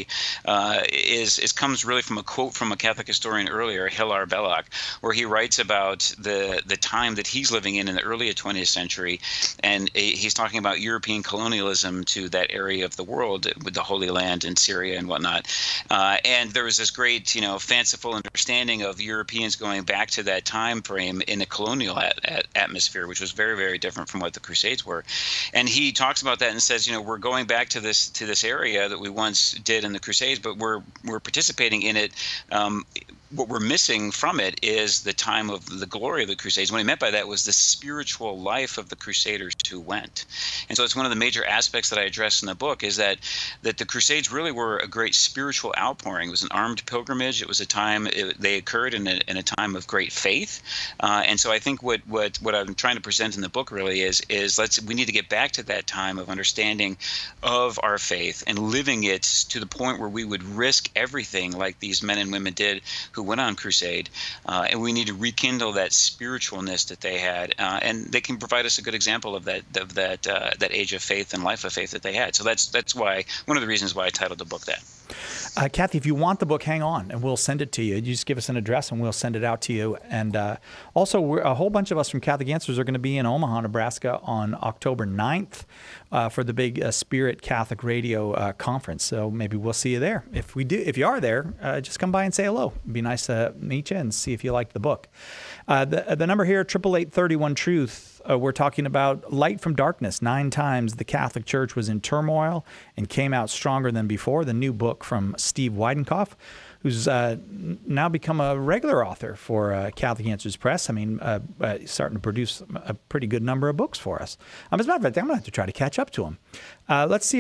comes really from a quote from a Catholic historian earlier, Hilar Belloc, where he writes about the time that he's living in the early 20th century, and he's talking about European colonialism to that area of the world with the Holy Land and Syria and whatnot. And there was this great, fanciful understanding of Europeans going back to that time frame in a colonial atmosphere, which was very, very different from what the Crusades were. And he talks about that and says, we're going back to this area that we once did in the Crusades, but we're participating in it. What we're missing from it is the time of the glory of the Crusades. What he meant by that was the spiritual life of the Crusaders who went. And so it's one of the major aspects that I address in the book is that the Crusades really were a great spiritual outpouring. It was an armed pilgrimage. It was a time, they occurred in a time of great faith. And so I think what I'm trying to present in the book really is we need to get back to that time of understanding of our faith and living it to the point where we would risk everything like these men and women did who went on crusade, and we need to rekindle that spiritualness that they had, and they can provide us a good example of that age of faith and life of faith that they had. So that's why one of the reasons why I titled the book that. Kathy, if you want the book, hang on, and we'll send it to you. You just give us an address, and we'll send it out to you. And also, a whole bunch of us from Catholic Answers are going to be in Omaha, Nebraska on October 9th for the big Spirit Catholic Radio conference. So maybe we'll see you there. If you are there, just come by and say hello. It'd be nice to meet you and see if you like the book. The number here, 888-31-TRUTH. We're talking about Light from Darkness. 9 times the Catholic Church was in turmoil and came out stronger than before. The new book from Steve Weidenkopf, who's now become a regular author for Catholic Answers Press. Starting to produce a pretty good number of books for us. As a matter of fact, I'm going to have to try to catch up to him. Let's see.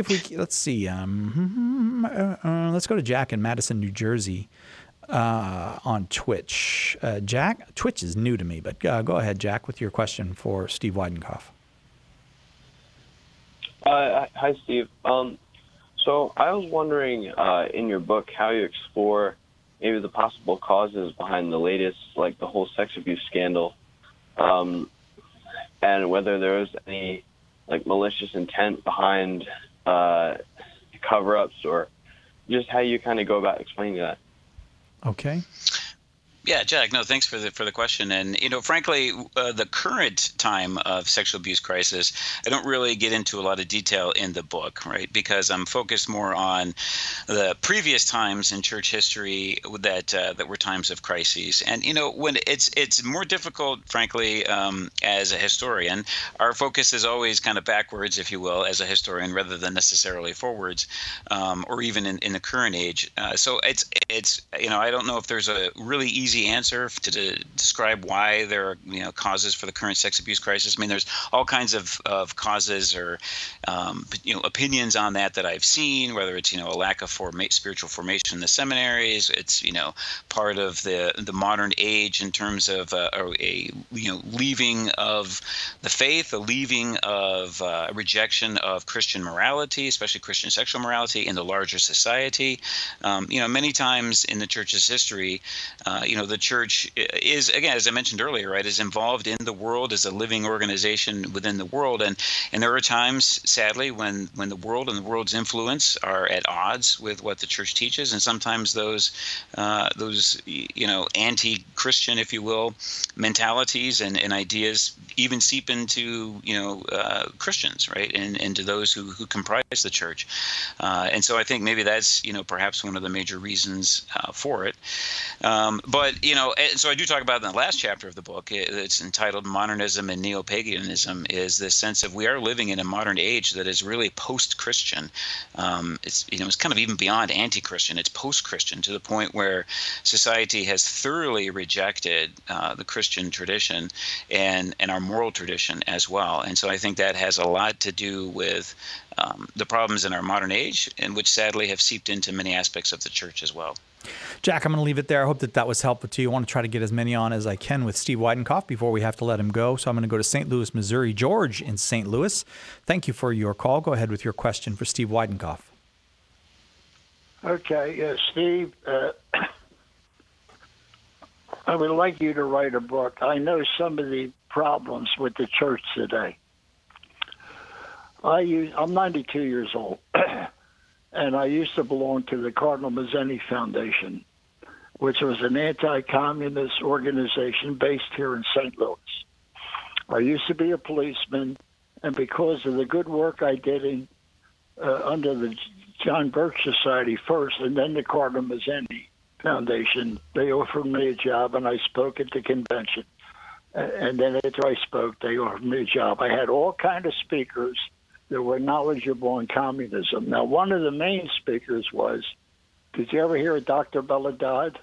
Let's go to Jack in Madison, New Jersey. On Twitch. Jack, Twitch is new to me, but go ahead, Jack, with your question for Steve Weidenkopf. Hi, Steve. So I was wondering in your book how you explore maybe the possible causes behind the latest, like the whole sex abuse scandal, and whether there was any malicious intent behind cover-ups, or just how you kind of go about explaining that. Okay. Yeah, Jack, no, thanks for the question. And, frankly, the current time of sexual abuse crisis, I don't really get into a lot of detail in the book, right? Because I'm focused more on the previous times in church history that were times of crises. And, when it's more difficult, frankly, as a historian, our focus is always kind of backwards, if you will, as a historian, rather than necessarily forwards, or even in the current age. So it's I don't know if there's a really easy easy answer to describe why there are causes for the current sex abuse crisis. I mean, there's all kinds of causes or opinions on that I've seen. Whether it's a lack of spiritual formation in the seminaries, it's part of the modern age in terms of a leaving of the faith, a leaving of a rejection of Christian morality, especially Christian sexual morality in the larger society. Many times in the church's history, the church is, again, as I mentioned earlier, right, is involved in the world as a living organization within the world. And there are times, sadly, when the world and the world's influence are at odds with what the church teaches. And sometimes those anti-Christian, if you will, mentalities and ideas even seep into, Christians, right, and to those who comprise the church. And so I think maybe that's, perhaps one of the major reasons for it. But so I do talk about in the last chapter of the book, it's entitled Modernism and Neo-Paganism, is this sense of we are living in a modern age that is really post-Christian. It's kind of even beyond anti-Christian. It's post-Christian to the point where society has thoroughly rejected the Christian tradition and our moral tradition as well. And so I think that has a lot to do with the problems in our modern age, and which sadly have seeped into many aspects of the church as well. Jack, I'm going to leave it there. I hope that was helpful to you. I want to try to get as many on as I can with Steve Weidenkopf before we have to let him go. So I'm going to go to St. Louis, Missouri. George in St. Louis, thank you for your call. Go ahead with your question for Steve Weidenkopf. Okay, Steve, I would like you to write a book. I know some of the problems with the church today. I'm 92 years old, and I used to belong to the Cardinal Mazzini Foundation, which was an anti-communist organization based here in St. Louis. I used to be a policeman, and because of the good work I did under the John Birch Society first, and then the Cardinal Mazzini Foundation, they offered me a job, and I spoke at the convention. And then after I spoke, they offered me a job. I had all kinds of speakers that were knowledgeable in communism. Now, one of the main speakers was, did you ever hear of Dr. Belladad?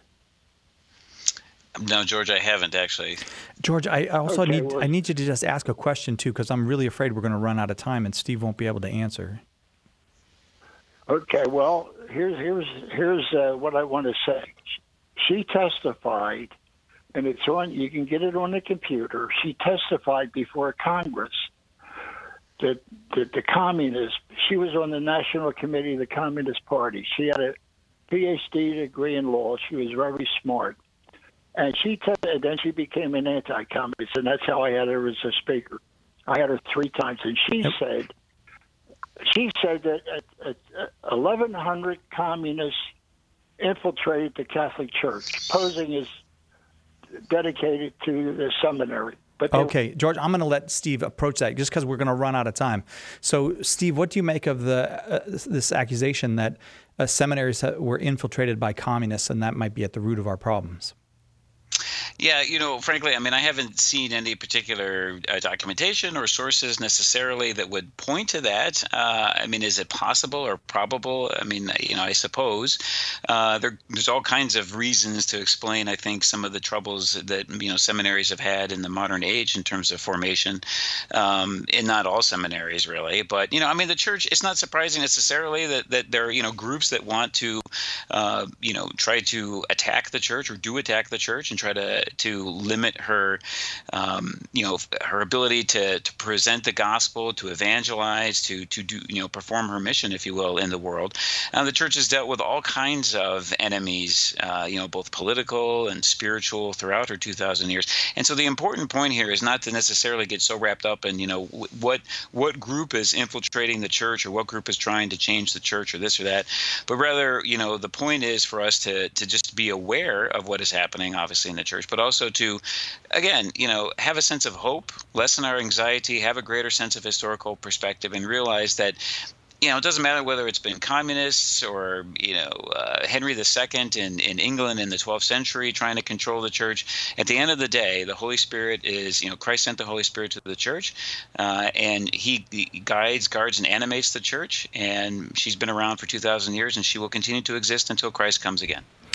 No, George, I haven't actually. George, I also need you to just ask a question too, because I'm really afraid we're going to run out of time and Steve won't be able to answer. Okay, well, here's what I want to say. She testified, and it's on. You can get it on the computer. She testified before Congress that the communists. She was on the National Committee of the Communist Party. She had a PhD degree in law. She was very smart, and then she became an anti-communist, and that's how I had her as a speaker. I had her 3 times, and she said that 1,100 communists infiltrated the Catholic Church, posing as dedicated to the seminary. Okay, George, I'm going to let Steve approach that just because we're going to run out of time. So, Steve, what do you make of this accusation that seminaries were infiltrated by communists and that might be at the root of our problems? Yeah, frankly, I mean, I haven't seen any particular documentation or sources necessarily that would point to that. I mean, is it possible or probable? I mean, I suppose there's all kinds of reasons to explain, I think, some of the troubles that, seminaries have had in the modern age in terms of formation, in not all seminaries, really. But, I mean, the church, it's not surprising necessarily that there are, groups that want to, try to attack the church or do attack the church and try to limit her, her ability to present the gospel, to evangelize, to do, perform her mission, if you will, in the world. The church has dealt with all kinds of enemies, both political and spiritual throughout her 2,000 years. And so the important point here is not to necessarily get so wrapped up in, what group is infiltrating the church or what group is trying to change the church or this or that, but rather, the point is for us to just be aware of what is happening, obviously, in the church, but also to, again, have a sense of hope, lessen our anxiety, have a greater sense of historical perspective, and realize that, it doesn't matter whether it's been communists or, Henry II in England in the 12th century trying to control the church. At the end of the day, the Holy Spirit is, Christ sent the Holy Spirit to the church, and he guides, guards, and animates the church. And she's been around for 2,000 years, and she will continue to exist until Christ comes again.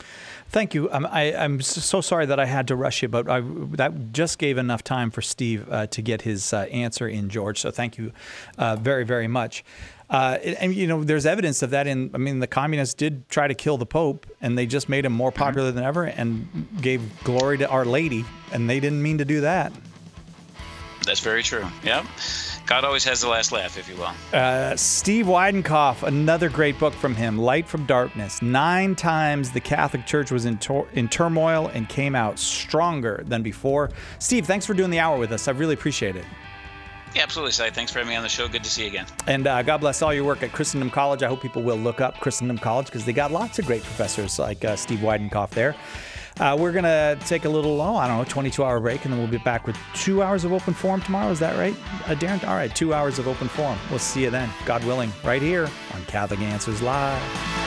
Thank you. I'm so sorry that I had to rush you, but that just gave enough time for Steve to get his answer in, George. So thank you very, very much. And, you know, there's evidence of that the communists did try to kill the Pope, and they just made him more popular than ever and gave glory to Our Lady, and they didn't mean to do that. That's very true. Yeah. God always has the last laugh, if you will. Steve Weidenkopf, another great book from him, Light from Darkness. 9 times the Catholic Church was in turmoil and came out stronger than before. Steve, thanks for doing the hour with us. I really appreciate it. Yeah, absolutely, Cy. Thanks for having me on the show. Good to see you again. And God bless all your work at Christendom College. I hope people will look up Christendom College because they got lots of great professors like Steve Weidenkopf there. We're going to take a little, 22-hour break, and then we'll be back with 2 hours of open forum tomorrow. Is that right, Darren? All right, 2 hours of open forum. We'll see you then, God willing, right here on Catholic Answers Live.